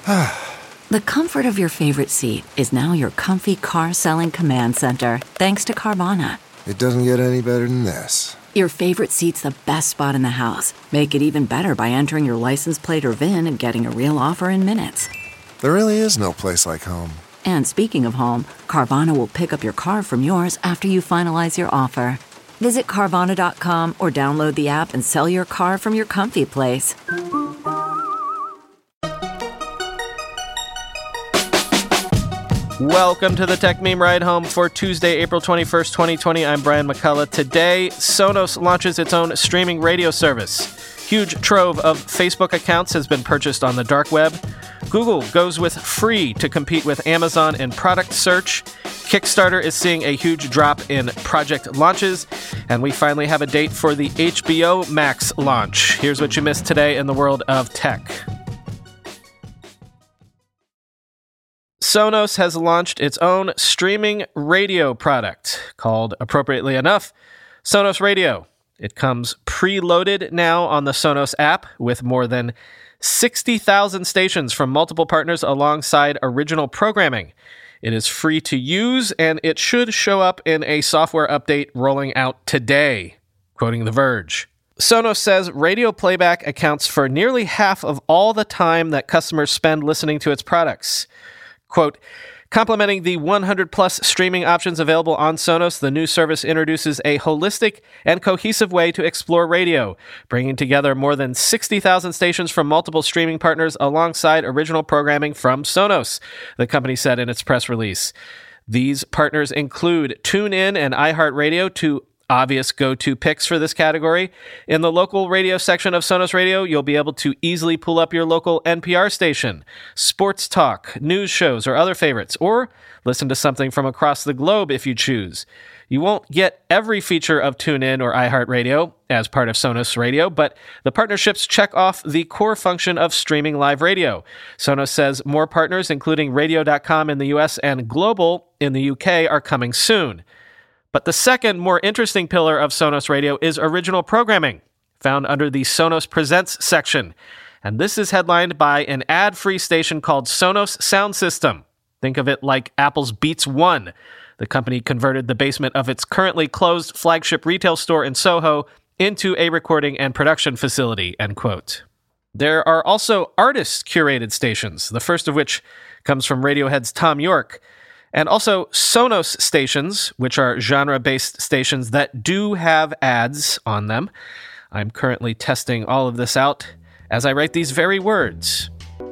The comfort of your favorite seat is now your comfy car selling command center, thanks to Carvana. It doesn't get any better than this. Your favorite seat's the best spot in the house. Make it even better by entering your license plate or VIN and getting a real offer in minutes. There really is no place like home. And speaking of home, Carvana will pick up your car from yours after you finalize your offer. Visit Carvana.com or download the app and sell your car from your comfy place. Welcome to the Tech Meme Ride Home for Tuesday, April 21st, 2020. I'm Brian McCullough. Today, Sonos launches its own streaming radio service. Huge trove of Facebook accounts has been purchased on the dark web. Google goes with free to compete with Amazon in product search. Kickstarter is seeing a huge drop in project launches. And we finally have a date for the HBO Max launch. Here's what you missed today in the world of tech. Sonos has launched its own streaming radio product called, appropriately enough, Sonos Radio. It comes preloaded now on the Sonos app with more than 60,000 stations from multiple partners alongside original programming. It is free to use, and it should show up in a software update rolling out today, quoting The Verge. Sonos says radio playback accounts for nearly half of all the time that customers spend listening to its products. Quote, complementing the 100-plus streaming options available on Sonos, the new service introduces a holistic and cohesive way to explore radio, bringing together more than 60,000 stations from multiple streaming partners alongside original programming from Sonos, the company said in its press release. These partners include TuneIn and iHeartRadio, two obvious go-to picks for this category. In the local radio section of Sonos Radio, you'll be able to easily pull up your local NPR station, sports talk, news shows, or other favorites, or listen to something from across the globe if you choose. You won't get every feature of TuneIn or iHeartRadio as part of Sonos Radio, but the partnerships check off the core function of streaming live radio. Sonos says more partners, including Radio.com in the US and Global in the UK, are coming soon. But the second, more interesting pillar of Sonos Radio is original programming, found under the Sonos Presents section. And this is headlined by an ad-free station called Sonos Sound System. Think of it like Apple's Beats One. The company converted the basement of its currently closed flagship retail store in Soho into a recording and production facility, end quote. There are also artist-curated stations, the first of which comes from Radiohead's Thom Yorke, and also Sonos stations, which are genre-based stations that do have ads on them. I'm currently testing all of this out as I write these very words.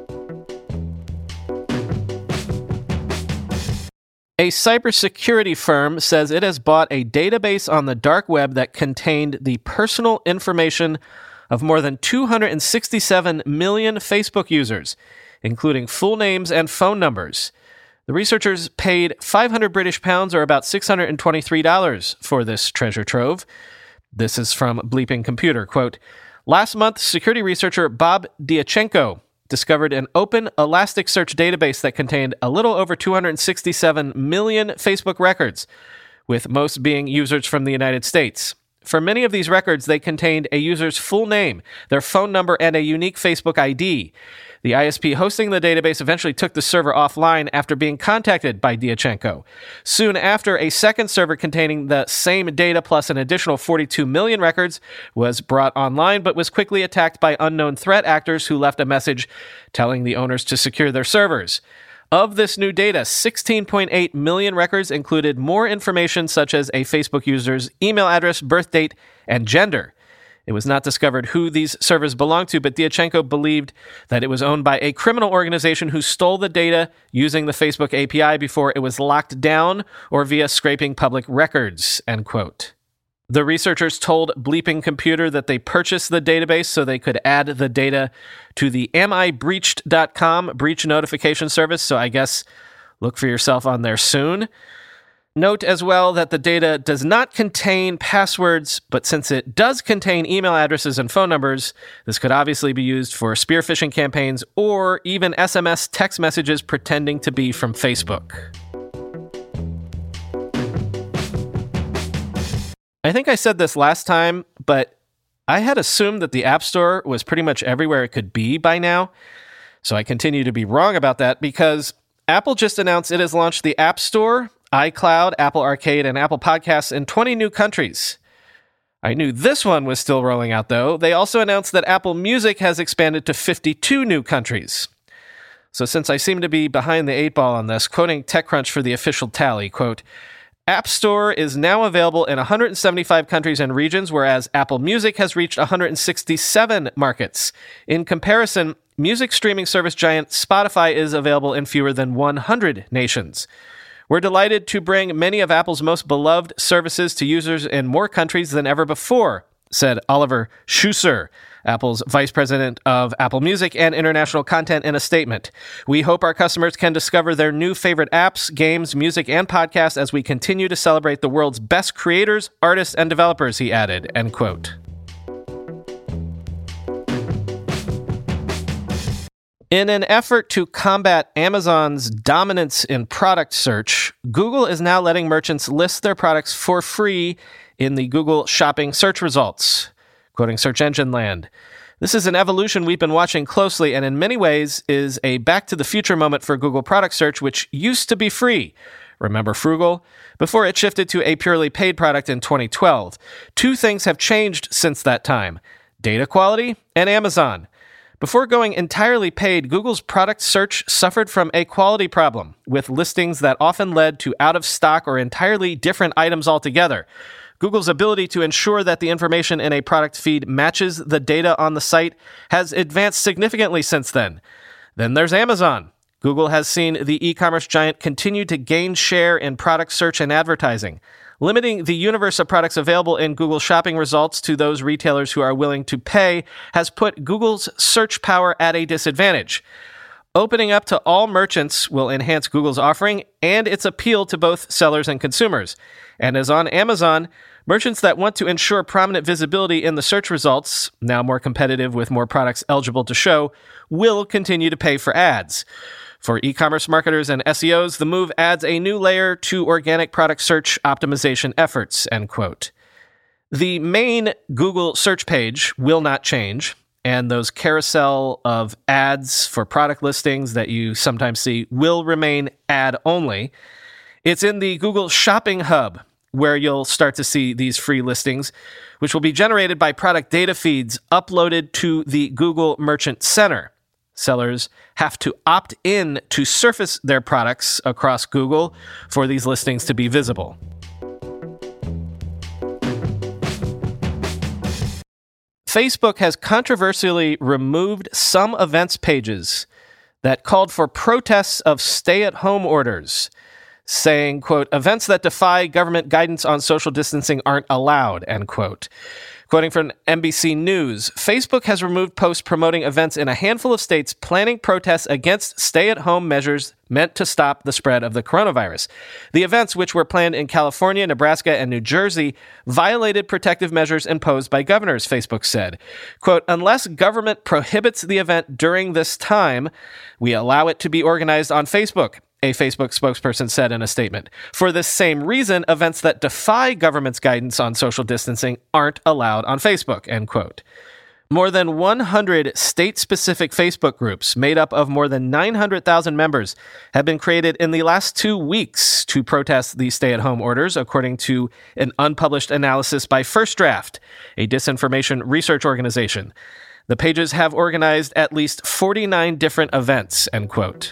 A cybersecurity firm says it has bought a database on the dark web that contained the personal information of more than 267 million Facebook users, including full names and phone numbers. The researchers paid 500 British pounds, or about $623, for this treasure trove. This is from Bleeping Computer. Quote, last month, security researcher Bob Diachenko discovered an open Elasticsearch database that contained a little over 267 million Facebook records, with most being users from the United States. For many of these records, they contained a user's full name, their phone number, and a unique Facebook ID. The ISP hosting the database eventually took the server offline after being contacted by Diachenko. Soon after, a second server containing the same data plus an additional 42 million records was brought online, but was quickly attacked by unknown threat actors who left a message telling the owners to secure their servers. Of this new data, 16.8 million records included more information such as a Facebook user's email address, birth date, and gender. It was not discovered who these servers belonged to, but Diachenko believed that it was owned by a criminal organization who stole the data using the Facebook API before it was locked down or via scraping public records, end quote. The researchers told Bleeping Computer that they purchased the database so they could add the data to the amibreached.com breach notification service, so I guess look for yourself on there soon. Note as well that the data does not contain passwords, but since it does contain email addresses and phone numbers, this could obviously be used for spear phishing campaigns or even SMS text messages pretending to be from Facebook. I think I said this last time, but I had assumed that the App Store was pretty much everywhere it could be by now. So I continue to be wrong about that because Apple just announced it has launched the App Store, iCloud, Apple Arcade, and Apple Podcasts in 20 new countries. I knew this one was still rolling out, though. They also announced that Apple Music has expanded to 52 new countries. So since I seem to be behind the 8 ball on this, quoting TechCrunch for the official tally, quote, App Store is now available in 175 countries and regions, whereas Apple Music has reached 167 markets. In comparison, music streaming service giant Spotify is available in fewer than 100 nations. We're delighted to bring many of Apple's most beloved services to users in more countries than ever before, said Oliver Schusser, Apple's vice president of Apple Music and international content, in a statement. We hope our customers can discover their new favorite apps, games, music, and podcasts as we continue to celebrate the world's best creators, artists, and developers, he added, end quote. In an effort to combat Amazon's dominance in product search, Google is now letting merchants list their products for free in the Google Shopping search results, quoting Search Engine Land. This is an evolution we've been watching closely and in many ways is a back-to-the-future moment for Google product search, which used to be free. Remember Frugal? Before it shifted to a purely paid product in 2012. Two things have changed since that time: data quality and Amazon. Before going entirely paid, Google's product search suffered from a quality problem, with listings that often led to out-of-stock or entirely different items altogether. Google's ability to ensure that the information in a product feed matches the data on the site has advanced significantly since then. Then there's Amazon. Google has seen the e-commerce giant continue to gain share in product search and advertising. Limiting the universe of products available in Google Shopping results to those retailers who are willing to pay has put Google's search power at a disadvantage. Opening up to all merchants will enhance Google's offering and its appeal to both sellers and consumers. And as on Amazon, merchants that want to ensure prominent visibility in the search results, now more competitive with more products eligible to show, will continue to pay for ads. For e-commerce marketers and SEOs, the move adds a new layer to organic product search optimization efforts, end quote. The main Google search page will not change, and those carousel of ads for product listings that you sometimes see will remain ad-only. It's in the Google Shopping Hub where you'll start to see these free listings, which will be generated by product data feeds uploaded to the Google Merchant Center. Sellers have to opt in to surface their products across Google for these listings to be visible. Facebook has controversially removed some events pages that called for protests of stay-at-home orders, saying, quote, events that defy government guidance on social distancing aren't allowed, end quote. Quoting from NBC News, Facebook has removed posts promoting events in a handful of states planning protests against stay-at-home measures meant to stop the spread of the coronavirus. The events, which were planned in California, Nebraska, and New Jersey, violated protective measures imposed by governors, Facebook said. Quote, unless government prohibits the event during this time, we allow it to be organized on Facebook, a Facebook spokesperson said in a statement. For this same reason, events that defy government's guidance on social distancing aren't allowed on Facebook, end quote. More than 100 state-specific Facebook groups made up of more than 900,000 members have been created in the last 2 weeks to protest the stay-at-home orders, according to an unpublished analysis by First Draft, a disinformation research organization. The pages have organized at least 49 different events, end quote.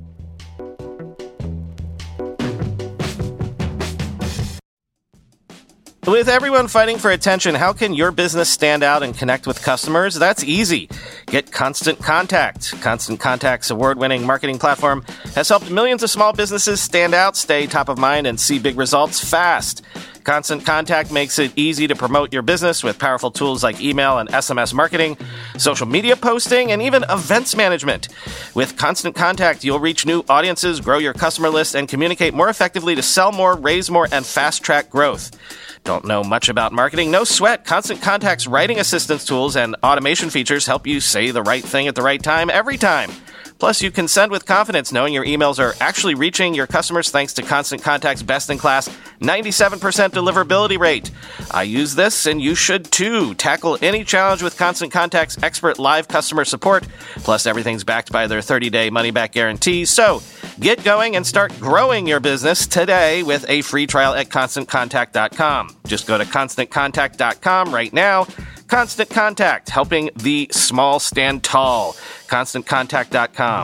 With everyone fighting for attention, how can your business stand out and connect with customers? That's easy. Get Constant Contact. Constant Contact's award-winning marketing platform has helped millions of small businesses stand out, stay top of mind, and see big results fast. Constant Contact makes it easy to promote your business with powerful tools like email and SMS marketing, social media posting, and even events management. With Constant Contact, you'll reach new audiences, grow your customer list, and communicate more effectively to sell more, raise more, and fast-track growth. Don't know much about marketing? No sweat. Constant Contact's writing assistance tools and automation features help you say the right thing at the right time every time. Plus, you can send with confidence knowing your emails are actually reaching your customers thanks to Constant Contact's best-in-class 97% deliverability rate. I use this, and you should too. Tackle any challenge with Constant Contact's expert live customer support. Plus, everything's backed by their 30-day money-back guarantee. So, get going and start growing your business today with a free trial at ConstantContact.com. Just go to ConstantContact.com right now. Constant Contact, helping the small stand tall. ConstantContact.com.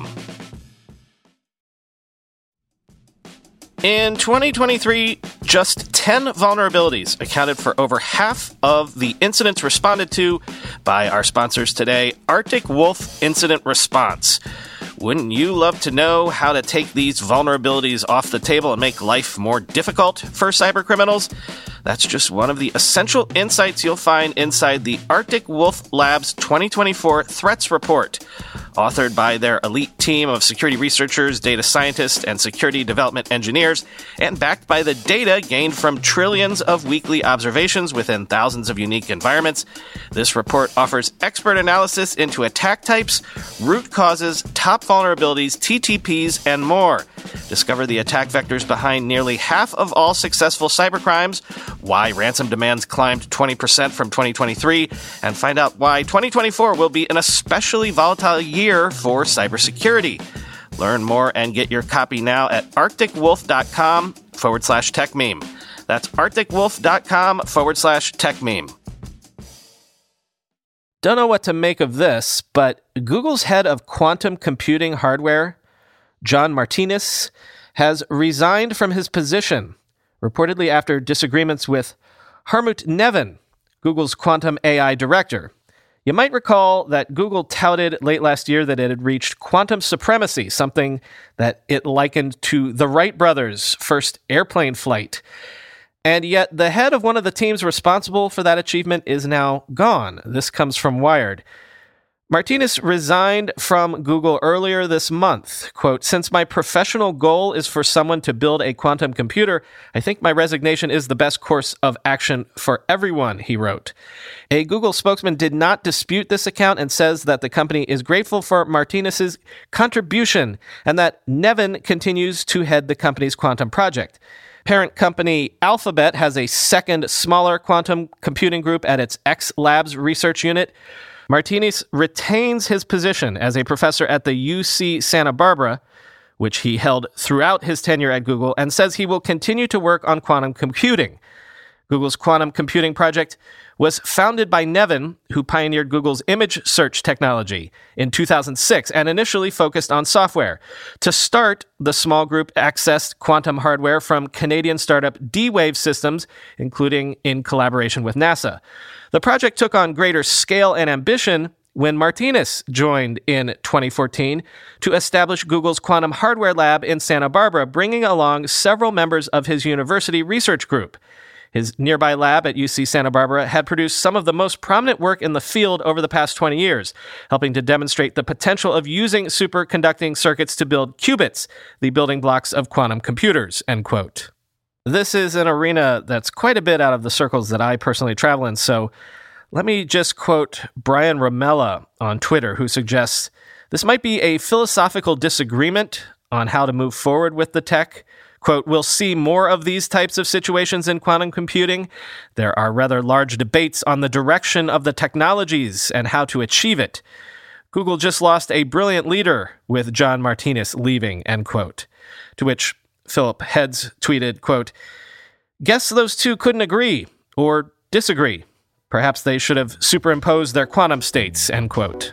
In 2023, just 10 vulnerabilities accounted for over half of the incidents responded to by our sponsors today, Arctic Wolf Incident Response. Wouldn't you love to know how to take these vulnerabilities off the table and make life more difficult for cybercriminals? That's just one of the essential insights you'll find inside the Arctic Wolf Labs 2024 Threats Report, authored by their elite team of security researchers, data scientists, and security development engineers, and backed by the data gained from trillions of weekly observations within thousands of unique environments. This report offers expert analysis into attack types, root causes, top vulnerabilities, TTPs, and more. Discover the attack vectors behind nearly half of all successful cybercrimes, why ransom demands climbed 20% from 2023, and find out why 2024 will be an especially volatile year for cybersecurity. Learn more and get your copy now at arcticwolf.com/techmeme. That's arcticwolf.com/techmeme. Don't know what to make of this, but Google's head of quantum computing hardware, John Martinez, has resigned from his position, reportedly after disagreements with Harmut Nevin, Google's quantum AI director. You might recall that Google touted late last year that it had reached quantum supremacy, something that it likened to the Wright brothers' first airplane flight. And yet the head of one of the teams responsible for that achievement is now gone. This comes from Wired. Martinez resigned from Google earlier this month. Quote, "Since my professional goal is for someone to build a quantum computer, I think my resignation is the best course of action for everyone," he wrote. A Google spokesman did not dispute this account and says that the company is grateful for Martinez's contribution and that Nevin continues to head the company's quantum project. Parent company Alphabet has a second, smaller quantum computing group at its X Labs research unit. Martinez retains his position as a professor at the UC Santa Barbara, which he held throughout his tenure at Google, and says he will continue to work on quantum computing. Google's quantum computing project was founded by Nevin, who pioneered Google's image search technology in 2006 and initially focused on software. To start, the small group accessed quantum hardware from Canadian startup D-Wave Systems, including in collaboration with NASA. The project took on greater scale and ambition when Martinez joined in 2014 to establish Google's quantum hardware lab in Santa Barbara, bringing along several members of his university research group. His nearby lab at UC Santa Barbara had produced some of the most prominent work in the field over the past 20 years, helping to demonstrate the potential of using superconducting circuits to build qubits, the building blocks of quantum computers, end quote. This is an arena that's quite a bit out of the circles that I personally travel in, so let me just quote Brian Ramella on Twitter, who suggests this might be a philosophical disagreement on how to move forward with the tech. Quote, "We'll see more of these types of situations in quantum computing. There are rather large debates on the direction of the technologies and how to achieve it. Google just lost a brilliant leader with John Martinez leaving," end quote. To which Philip Heads tweeted, quote, "Guess those two couldn't agree or disagree. Perhaps they should have superimposed their quantum states," end quote.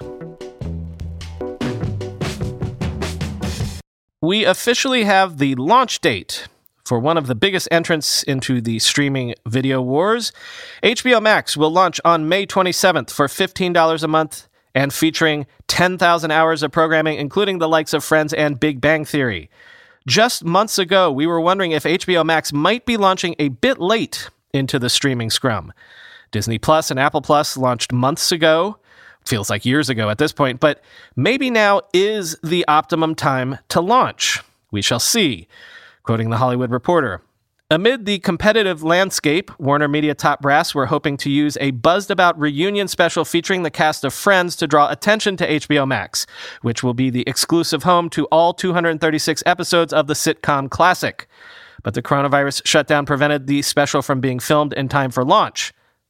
We officially have the launch date for one of the biggest entrants into the streaming video wars. HBO Max will launch on May 27th for $15 a month and featuring 10,000 hours of programming, including the likes of Friends and Big Bang Theory. Just months ago, we were wondering if HBO Max might be launching a bit late into the streaming scrum. Disney Plus and Apple Plus launched months ago. Feels like years ago at this point, but maybe now is the optimum time to launch. We shall see. Quoting The Hollywood Reporter, Amid the competitive landscape, Warner Media top brass were hoping to use a buzzed-about reunion special featuring the cast of Friends to draw attention to HBO Max, which will be the exclusive home to all 236 episodes of the sitcom classic. But the coronavirus shutdown prevented the special from being filmed in time for launch.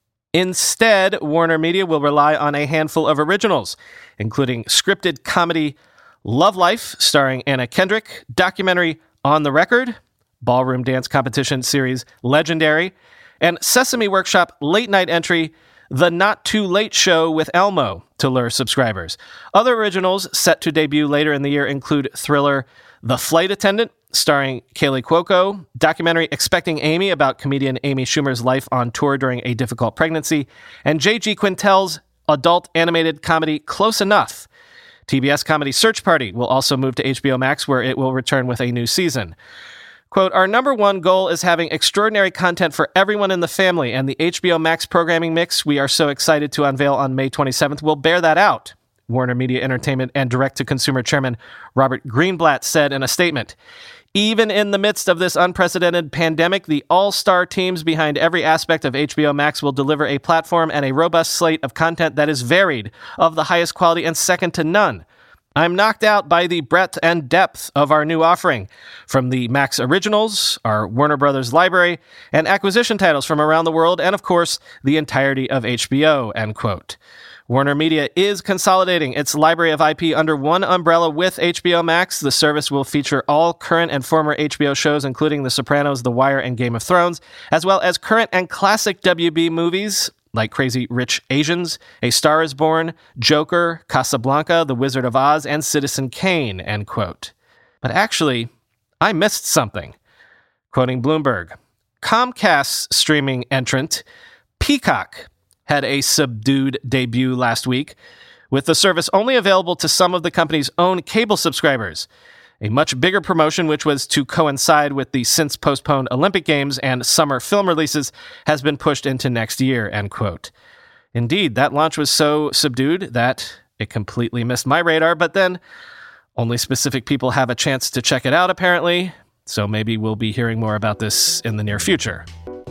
Instead, Warner Media will rely on a handful of originals, including scripted comedy Love Life, starring Anna Kendrick, documentary On the Record, ballroom dance competition series Legendary, and Sesame Workshop late-night entry The Not Too Late Show with Elmo to lure subscribers. Other originals set to debut later in the year include thriller The Flight Attendant, starring Kaylee Cuoco, documentary Expecting Amy about comedian Amy Schumer's life on tour during a difficult pregnancy, and J.G. Quintel's adult animated comedy Close Enough. TBS comedy Search Party will also move to HBO Max, where it will return with a new season. Quote, our number one goal is having extraordinary content for everyone in the family, and the HBO Max programming mix we are so excited to unveil on May 27th will bear that out, Warner Media Entertainment and direct-to-consumer chairman Robert Greenblatt said in a statement. Even in the midst of this unprecedented pandemic, the all-star teams behind every aspect of HBO Max will deliver a platform and a robust slate of content that is varied, of the highest quality, and second to none. I'm knocked out by the breadth and depth of our new offering, from the Max Originals, our Warner Brothers library, and acquisition titles from around the world, and of course, the entirety of HBO, end quote. Warner Media is consolidating its library of IP under one umbrella with HBO Max. The service will feature all current and former HBO shows, including The Sopranos, The Wire, and Game of Thrones, as well as current and classic WB movies like Crazy Rich Asians, A Star is Born, Joker, Casablanca, The Wizard of Oz, and Citizen Kane, end quote. But actually, I missed something. Quoting Bloomberg, Comcast's streaming entrant, Peacock, had a subdued debut last week, with the service only available to some of the company's own cable subscribers. A much bigger promotion, which was to coincide with the since-postponed Olympic Games and summer film releases, has been pushed into next year, end quote. Indeed, that launch was so subdued that it completely missed my radar, but then only specific people have a chance to check it out, apparently, so maybe we'll be hearing more about this in the near future.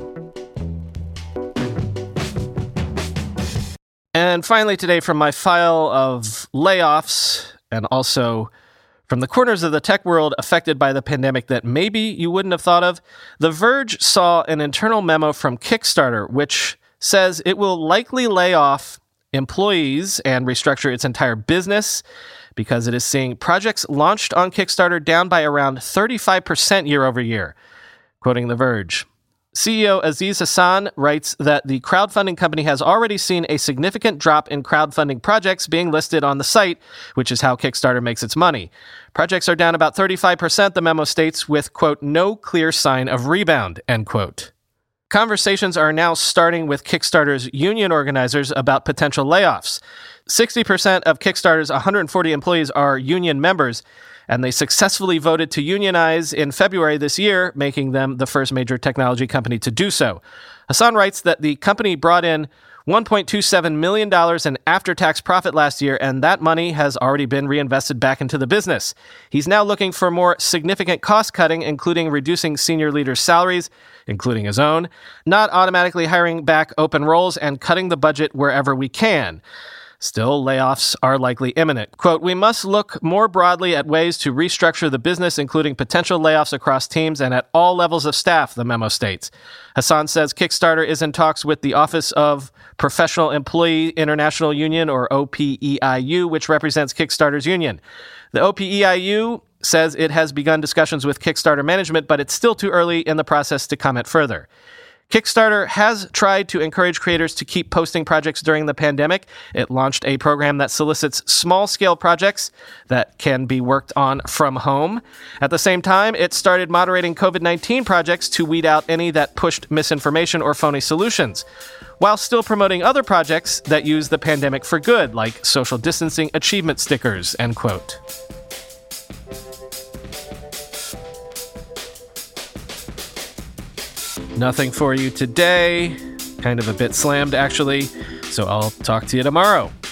And finally today, from my file of layoffs and also from the corners of the tech world affected by the pandemic that maybe you wouldn't have thought of, The Verge saw an internal memo from Kickstarter which says it will likely lay off employees and restructure its entire business because it is seeing projects launched on Kickstarter down by around 35% year over year. Quoting The Verge, CEO Aziz Hassan writes that the crowdfunding company has already seen a significant drop in crowdfunding projects being listed on the site, which is how Kickstarter makes its money. Projects are down about 35%, the memo states, with, quote, no clear sign of rebound, end quote. Conversations are now starting with Kickstarter's union organizers about potential layoffs. 60% of Kickstarter's 140 employees are union members, and they successfully voted to unionize in February this year, making them the first major technology company to do so. Hassan writes that the company brought in $1.27 million in after-tax profit last year, and that money has already been reinvested back into the business. He's now looking for more significant cost-cutting, including reducing senior leaders' salaries, including his own, not automatically hiring back open roles, and cutting the budget wherever we can. Still, layoffs are likely imminent. Quote, we must look more broadly at ways to restructure the business, including potential layoffs across teams and at all levels of staff, the memo states. Hassan says Kickstarter is in talks with the Office of Professional Employee International Union, or OPEIU, which represents Kickstarter's union. The OPEIU says it has begun discussions with Kickstarter management, but it's still too early in the process to comment further. Kickstarter has tried to encourage creators to keep posting projects during the pandemic. It launched a program that solicits small-scale projects that can be worked on from home. At the same time, it started moderating COVID-19 projects to weed out any that pushed misinformation or phony solutions, while still promoting other projects that use the pandemic for good, like social distancing achievement stickers, end quote. Nothing for you today. Kind of a bit slammed, actually. So I'll talk to you tomorrow.